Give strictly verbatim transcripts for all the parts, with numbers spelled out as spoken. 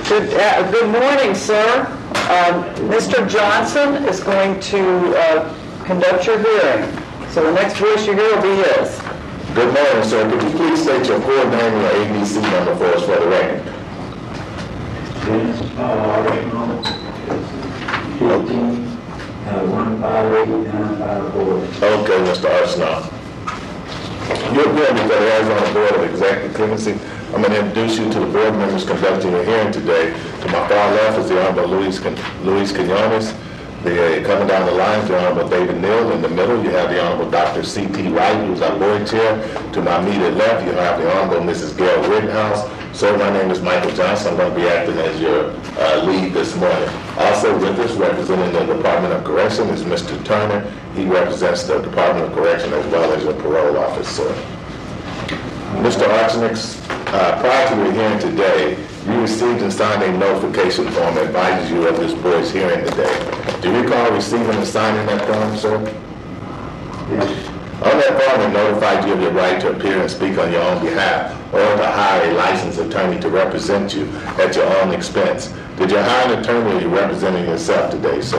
Good, uh, good morning, sir. Um, Mister Johnson is going to uh, conduct your hearing. So the next voice you hear will be his. Good morning, sir. Could you please state your full name and your A B C number for us for the record? Dennis Paul Arsenal, fifteen, one five eight nine five four. Okay, Mister Arsenal. You're here before the Arizona Board of Executive Clemency. I'm going to introduce you to the board members conducting your hearing today. To my far left is the Honorable Luis, Luis Quinones. The, uh, coming down the line, the Honorable David Neal. In the middle, you have the Honorable Doctor C T Wright, who's our board chair. To my immediate left, you have the Honorable Missus Gail Rittenhouse. Sir, my name is Michael Johnson. I'm going to be acting as your uh, lead this morning. Also with us, representing the Department of Correction, is Mister Turner. He represents the Department of Correction as well as your parole officer. Mister Archinix, uh, prior to your hearing today, you received and signed a notification form that advises you of this board's hearing today. Do you recall receiving and signing that form, sir? Yes. On that form, it notified you of your right to appear and speak on your own behalf or to hire a licensed attorney to represent you at your own expense. Did you hire an attorney or are you representing yourself today, sir?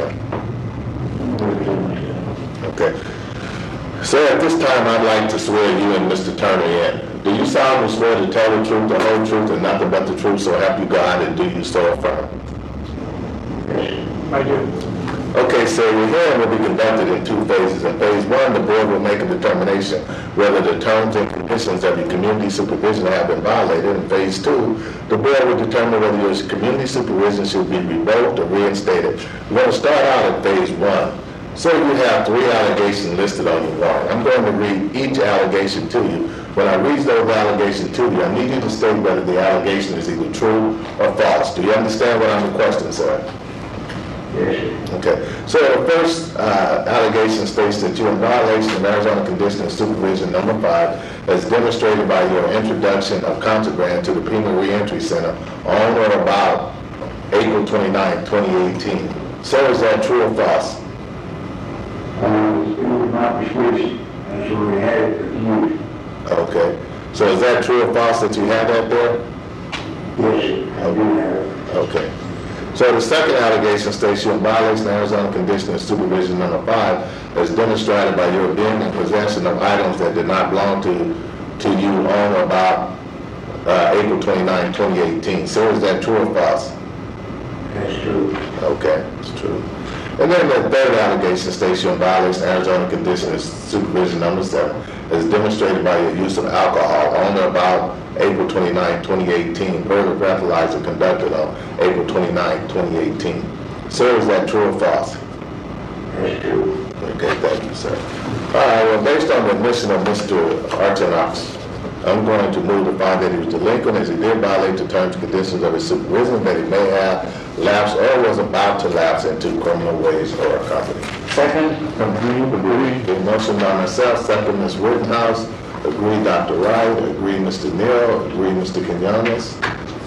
Okay. Sir, at this time, I'd like to swear you and Mister Turner in. Do you solemnly swear to tell the truth, the whole truth, and nothing but the truth, so help you God, and do you so affirm? Yes. I do. Okay, so your hearing will be conducted in two phases. In phase one, the board will make a determination whether the terms and conditions of your community supervision have been violated. In phase two, the board will determine whether your community supervision should be revoked or reinstated. We're going to start out at phase one. So you have three allegations listed on your warrant. I'm going to read each allegation to you. When I read those allegations to you, I need you to state whether the allegation is either true or false. Do you understand what I'm requesting, sir? Yes. Okay. So the first uh, allegation states that you're in violation of Arizona Condition of Supervision number five, as demonstrated by your introduction of contraband to the Pima Reentry Center on or about April twenty-ninth, twenty eighteen. Sir, is that true or false? Um, it was my prescription. That's where we had it refused. Okay. So is that true or false that you had that there? Yes, I do have it. Okay. So the second allegation states you're in violation of Arizona Condition of Supervision number five, as demonstrated by your being in possession of items that did not belong to to you on or about uh, April twenty-ninth, twenty eighteen. So is that true or false? That's true. Okay, it's true. And then the third allegation states you're in violation of Arizona Condition of Supervision number seven, as demonstrated by your use of alcohol on or about April twenty-ninth, twenty eighteen, per the breathalyzer conducted on April twenty-ninth, twenty eighteen. Sir, is that true or false? That's true. Okay, thank you, sir. All right, well, based on the admission of Mister Archinox, I'm going to move to find that he was delinquent as he did violate the terms and conditions of his supervision, that he may have lapsed or was about to lapse into criminal ways or company. Second. Agree. The motion by myself, second Miz Rittenhouse. Agree, Doctor Wright. Agree, Mister Neal. Agree, Mister Quinones.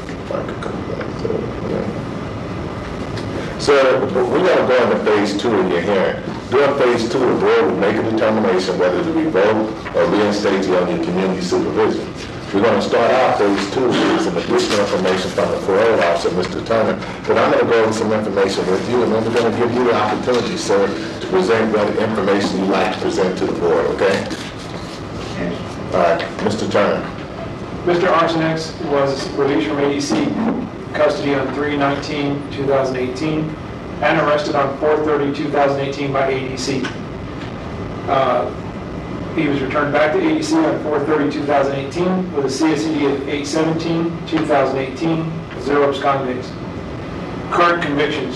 So we're going to go into phase two of your hearing. During phase two, the board will make a determination whether to revoke or reinstate you on your community supervision. We're going to start out phase two with some additional information from the parole officer, Mister Turner. But I'm going to go over some information with you, and then we're going to give you the opportunity, sir, to present what information you'd like to present to the board, okay? Yes. All right, Mister Turner. Mister Arsenex was released from A D C custody on three nineteen two thousand eighteen and arrested on four thirty two thousand eighteen by A D C. Uh, he was returned back to A D C on four thirty two thousand eighteen with a C S E D of eight seventeen two thousand eighteen, zero abscond days. Current convictions: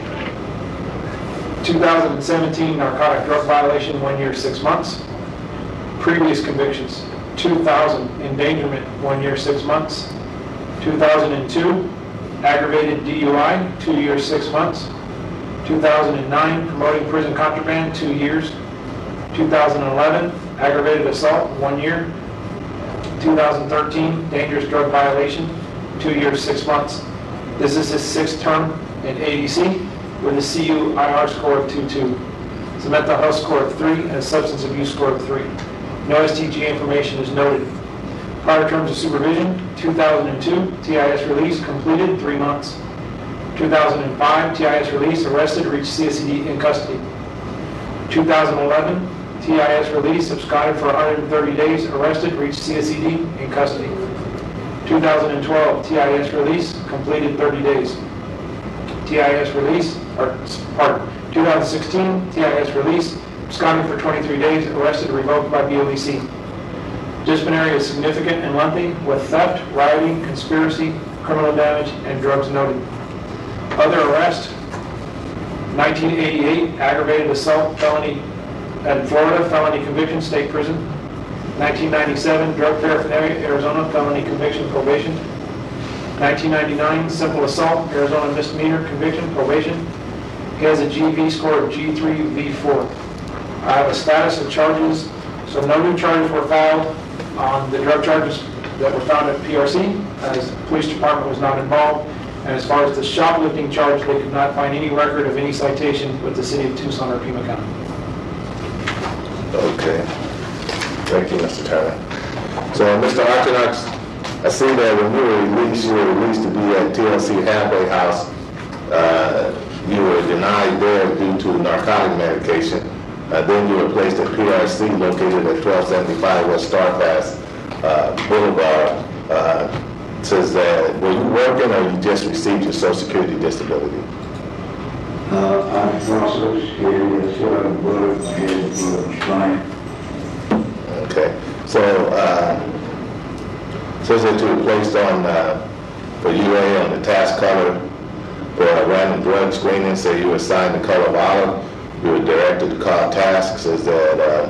two thousand seventeen narcotic drug violation, one year, six months. Previous convictions: two thousand endangerment, one year, six months. two thousand two aggravated D U I, two years, six months. two thousand nine promoting prison contraband, two years. two thousand eleven aggravated assault, one year. two thousand thirteen dangerous drug violation, two years, six months. This is his sixth term in A D C with a C U I R score of two two. It's a mental health score of three and a substance abuse score of three. No S T G information is noted. Prior terms of supervision, two thousand two, T I S release, completed, three months. two thousand five, T I S release, arrested, reached C S C D in custody. two thousand eleven, T I S release, absconded for one hundred thirty days, arrested, reached C S C D in custody. two thousand twelve, T I S release, completed thirty days. T I S release, or, pardon, two thousand sixteen, T I S release, absconded for twenty-three days, arrested, revoked by B O E C. Disciplinary is significant and lengthy, with theft, rioting, conspiracy, criminal damage, and drugs noted. Other arrest, nineteen eighty-eight, aggravated assault felony at Florida, felony conviction, state prison. nineteen ninety-seven, drug paraphernalia, Arizona, felony conviction, probation. nineteen ninety-nine, simple assault, Arizona misdemeanor, conviction, probation. He has a G V score of G three V four. I have a status of charges, so no new charges were filed on the drug charges that were found at P R C, as the police department was not involved. And as far as the shoplifting charge, they could not find any record of any citation with the city of Tucson or Pima County. Okay. Thank you, Mister Turner. So, Mister Archinox, I see that when you were released, you were released to be at T L C Halfway House. Uh, you were denied there due to narcotic medication. Uh, then you were placed at P R C located at twelve seventy-five West Star Pass uh, Boulevard. Uh, says that, were you working or you just received your Social Security disability? Uh, I was also scared, that's what I was, my head was flying. Okay. So, uh, says that you were placed on, uh, for U A on the task color for a random drug screening. Say you were assigned the color of olive. You were directed to call task. Says that uh,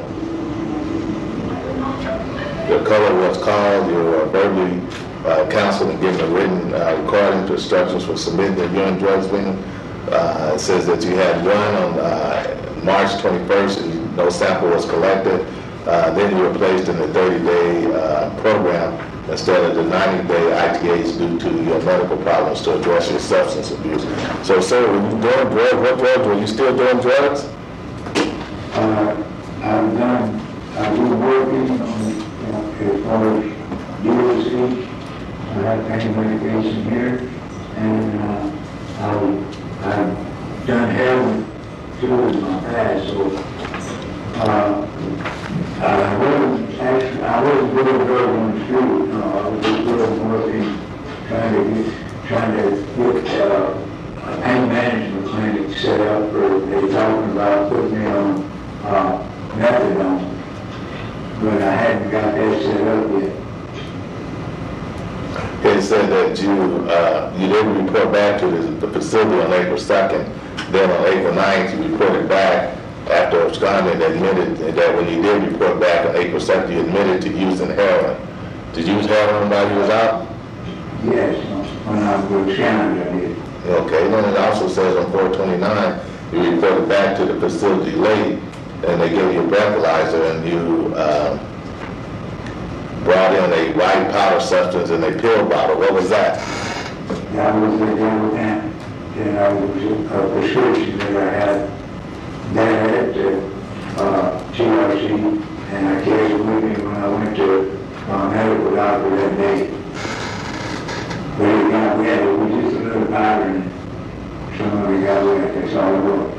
the color was called. You were verbally uh, counseled and given a written uh, recording to instructions for submitting the urine drug screening. Uh, it says that you had one on uh, March twenty-first and no sample was collected. Uh, then you were placed in the thirty-day uh, program instead of the ninety-day I T As due to your medical problems to address your substance abuse. So, sir, were you doing drugs? What drugs? Were you still doing drugs? Uh, I've done, I was working on, you know, as far as U S C. I have pain medication here, and uh, I, I've done heroin too in my past, so uh, I wasn't actually, I wasn't doing drugs on the street, no, I was just doing working, trying to get, trying to get uh, a pain management clinic set up for, they talking about putting me on uh, methadone, but I hadn't got that set up yet. It said that you uh, you didn't report back to the, the facility on April second. Then on April ninth, you reported back after absconding and admitted that when you did report back on April second, you admitted to using heroin. Did you use heroin while you was out? Yes, when I was county, I did. Okay, then it also says on four twenty-nine, you reported back to the facility late, and they gave you a breathalyzer, and you uh, brought in a white powder substance in a pill bottle. What was that? That was the devil and then I was a prescription that I had there at the uh, T R C, and I carried it with me when I went to uh, medical doctor that day. But it got wet, it was just a little powder, and some of it got wet, that's all it was.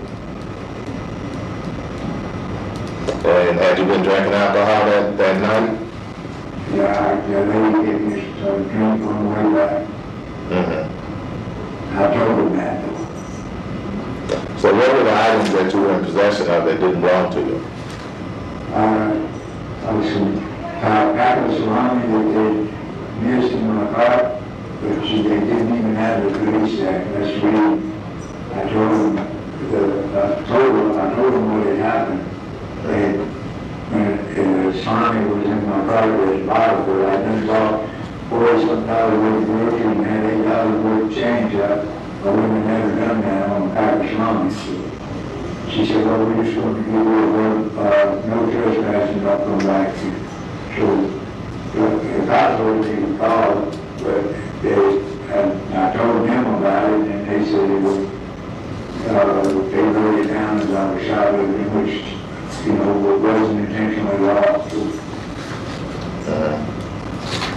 And had you been drinking alcohol that, that night? Yeah, I, the lady gave me some drink on the way back. Mm-hmm. I told her that. So what were the items that you were in possession of that didn't belong to you? Uh, I was some uh, pack of salami that they missed in my car, but she, they didn't even have the police act. That's really, I told them, the, I told them, I told them what had happened. And when the salami was in my car, there was a bottle, but I done bought four some dollars worth of groceries and had eight dollars worth of change up. I wouldn't have never done that on a pack of salami. She said, well, we just want to give you a word, uh, no trespassing, not come back. So, the cops ordered me to call, but they, uh, I told them about it, and they said it was, uh, they wrote it down as I was shot with it, which, you know, wasn't intentionally lost. So, Uh,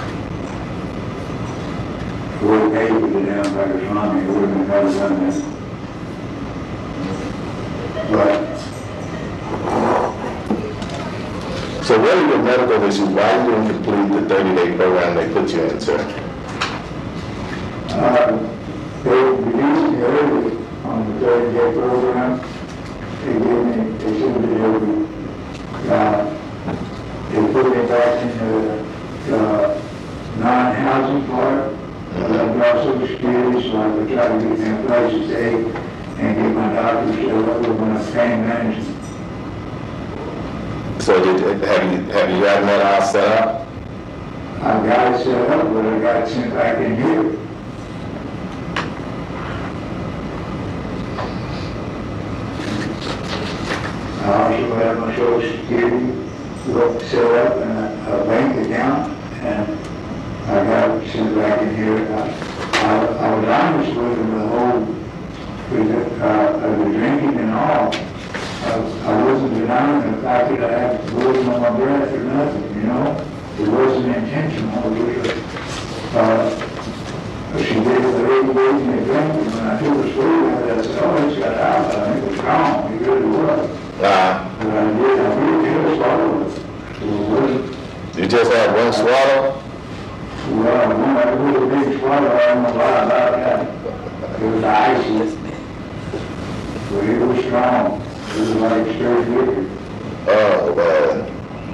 paid for the damn Packers Army, it would have been never done this. But So what are your medical issues? Why you didn't complete the thirty-day program they put you in, sir? Uh, they released me early on the thirty-day program. They gave me, they said that they would, uh, they put me back in the, the non-housing part of the Social Security, so I would try to get them places to stay and get my doctor set up with my pain management. So did, have you, have you gotten that all set up? I got it set up, but I got it sent back in here. I also have my Social Security book set up and a, a bank account, and I got it sent back in here. I, I, I was honest with them the whole, with the, uh, of the drinking and all. I, I wasn't denying the fact that I had blood on my breath or nothing, you know? It wasn't intentional. It was, uh, she did it the eight days in the drink, and when I took the story, I said, oh, it's got alcohol. It was gone. It really was. Uh, But I did, I really did swallow it. It wasn't, you just had one swallow? well, when I did a big swallow, I don't know why about that. It was icy. But it was strong. It was like straight liquor. Oh, man.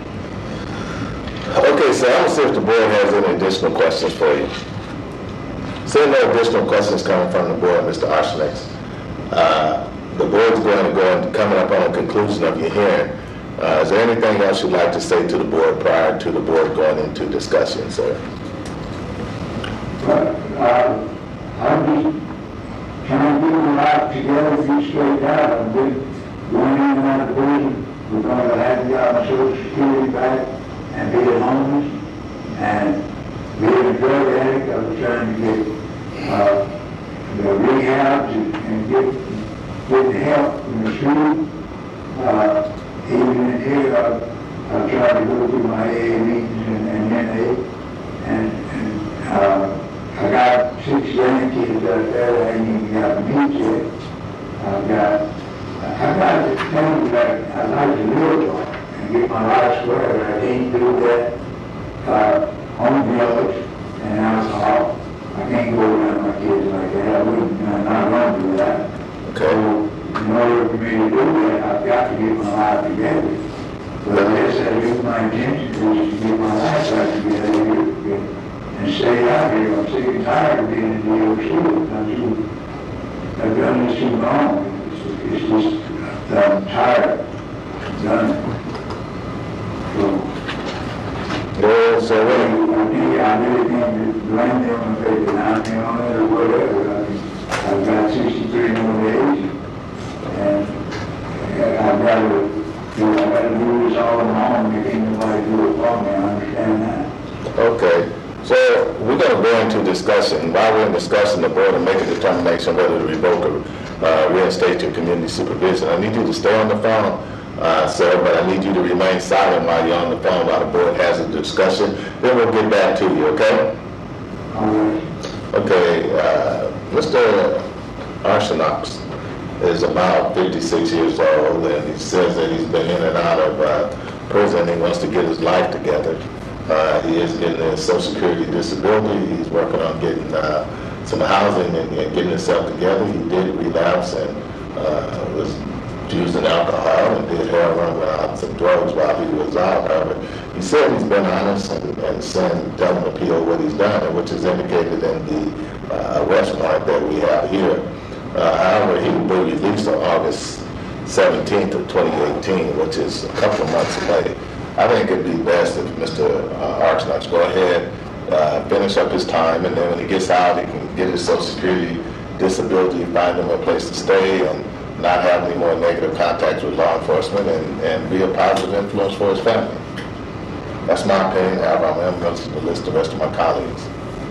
Okay, so I'm gonna see if the board has any additional questions for you. Seeing no additional questions coming from the board, Mister Arsenault, uh, the board's going to go and coming up on a conclusion of your hearing. Uh, is there anything else you'd like to say to the board prior to the board going into discussion, sir? But uh, I'm just trying to get my life together, be straight out. I've been going in and out of prison because I hadn't got my Social Security back and being homeless and being a drug addict. I was trying to get uh, the rehabs and, and get getting help from the street. Uh, even in here, I, I tried to go through my A A meetings and, and N A, and, and uh, I got six grandkids out there that I ain't even got to meet yet. I've got, I got to tell you that I'd like to live and get my life squared. I can't do that uh, on drugs and alcohol. I can't go around my kids like that. I wouldn't, I'm not going to do that. Okay. So, in order for me to do that, I've got to get my life together. But I guess that is my intention, is to get my life back together here and stay out here. I'm sick and tired of being in the old school. I'm too, I've done this too long. It's, it's just, I'm tired. I'm done. So, Well, so what? I think I really can't blame them if they deny me on it or whatever. I mean, I've got sixty-three more days, and I've got to, you know, I've got to do this all alone. If ain't nobody do it for me, I understand that. Okay, so we're going to go into discussion. While we're in discussion, the board will make a determination whether to revoke or uh, reinstate your community supervision. I need you to stay on the phone, uh, sir, but I need you to remain silent while you're on the phone while the board has a discussion. Then we'll get back to you, okay? All right. Okay, uh, Mister Arsenault is about fifty-six years old, and he says that he's been in and out of uh, prison. He wants to get his life together. Uh, he is getting his Social Security disability. He's working on getting uh, some housing and, and getting himself together. He did relapse and uh, was using alcohol and did heroin and some drugs while he was out. However, he said he's been honest and, and saying, telling the P O what he's done, which is indicated in the uh, arrest warrant that we have here. Uh, however, he will be released on August seventeenth of twenty eighteen, which is a couple of months away. I think it'd be best if Mister Uh, Arsenault go ahead, uh, finish up his time, and then when he gets out, he can get his Social Security disability, find him a place to stay, and not have any more negative contacts with law enforcement, and, and be a positive influence for his family. That's my opinion. However, I'm going to list the rest of my colleagues.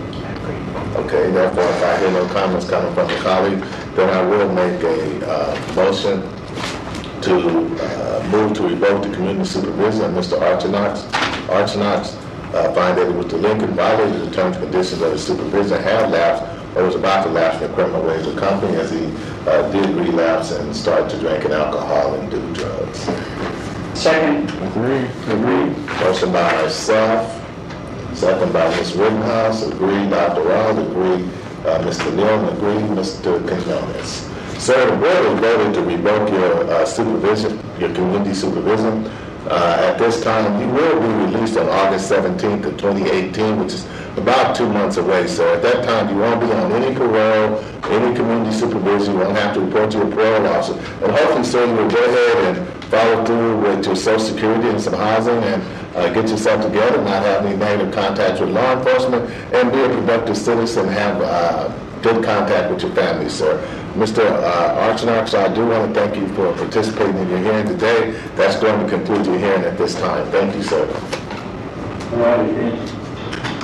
Okay, therefore, if I hear no comments coming from the colleague, then I will make a uh, motion to uh, move to revoke the community supervision of Mister Arsenault. Arsenault uh, find that it was delinquent, violated the terms and conditions of the supervision, had lapsed, or was about to lapse from the criminal ways of the company as he uh, did relapse and started to drink alcohol and do drugs. Second. Agree. Agree. Motion by myself, second by Miz Rittenhouse, agree. Doctor Rawls, agree. Uh, Mister Neal, agree. Mister Quinones. Sir, the board has voted to revoke your uh, supervision, your community supervision. Uh, at this time, you will be released on August seventeenth of twenty eighteen, which is about two months away. So at that time, you won't be on any parole, any community supervision. You won't have to report to your parole officer. And hopefully, sir, you will go ahead and follow through with your Social Security and some housing and uh, get yourself together, not have any negative contact with law enforcement, and be a productive citizen and have uh, good contact with your family, sir. Mister Uh, Archinarch, so I do want to thank you for participating in your hearing today. That's going to conclude your hearing at this time. Thank you, sir. All right, thank you.